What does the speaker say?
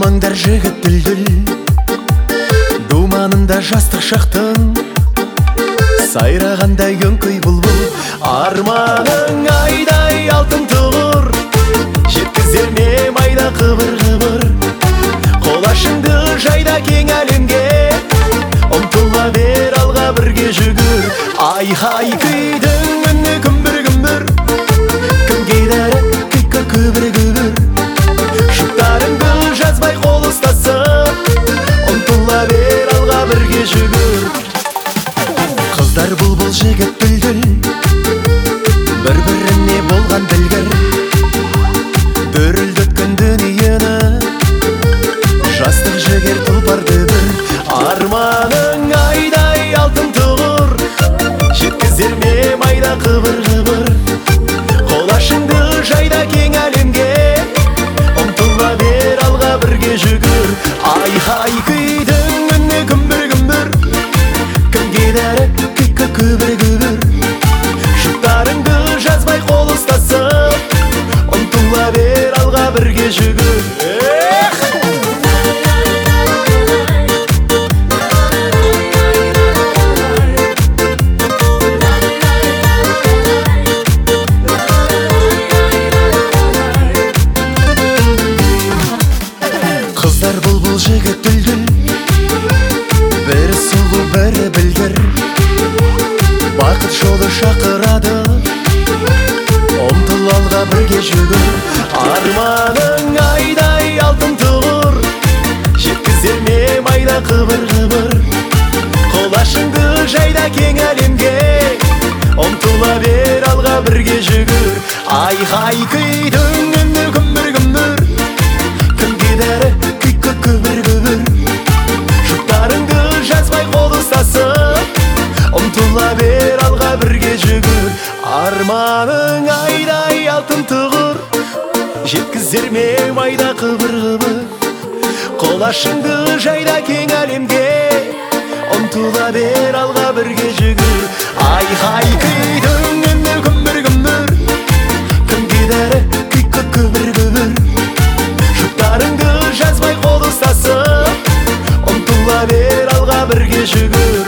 болаңдар жігіт дүлдүл, думанында жастық шақтың, сайрағандай өңкөй бұлбұл. Арманың айдай алтын тұғыр, жеткізер ме майда қыбыр-қыбыр. Қолашыңды жайда кең әлемге, ұмтыла бер алға бірге жүгір. Ай-хай күйдің үні күмбір-күмбір, кім кейдәрі күйкі күбір-күбір. Жұптарыңды жазбай қол ұстасып, ұмтыла бер алға бірге жүгір. Қыздар бұлбұл, жігіт дүлдүл, бір-біріне болған білгір. Дүрілдеткен дүниені, жастық жігер тұлпар дүбір. Арманың айдай алтын тұғыр, жеткізер ме майда қыбыр-қыбыр. Қолашыңды жайда кең әлемге, ұмтыла бер алға бірге жүгір. Ай-хай күйдің үні күмбір-күмбір, кім кейдәрі күйкі күбір-күбір. Жұптарыңды жазбай қол ұстасып, ұмтыла бер алға бірге жүгір. Қыздар бұлбұл, жігіт дүлдүл, бір сұлу бірі білгір. Бақыт жолы шақырады, ұмтыл алға бірге жүгір. Арманың айдай алтын тұғыр, жеткізер ме майда қыбыр-қыбыр. Қолашыңды жайда кең әлемге, ұмтыла бер алға бірге жүгір. Ай-хай күйдің үні күмбір-күмбір, кім кейдәрі күйкі күбір-күбір. Жұптарыңды жазбай қол ұстасып, ұмтыла бер алға бірге жүгір. Арманың айдай алтын тұғыр, жеткізер ме майда қыбыр-қыбыр. Қолашыңды жайда кең әлемге, ұмтыла бер алға бірге жүгір. Ай-хай күйдің үні күмбір-күмбір, кім кейдәрі күйкі күбір-күбір. Жұптарыңды жазбай қол ұстасып, ұмтыла бер алға бірге жүгір.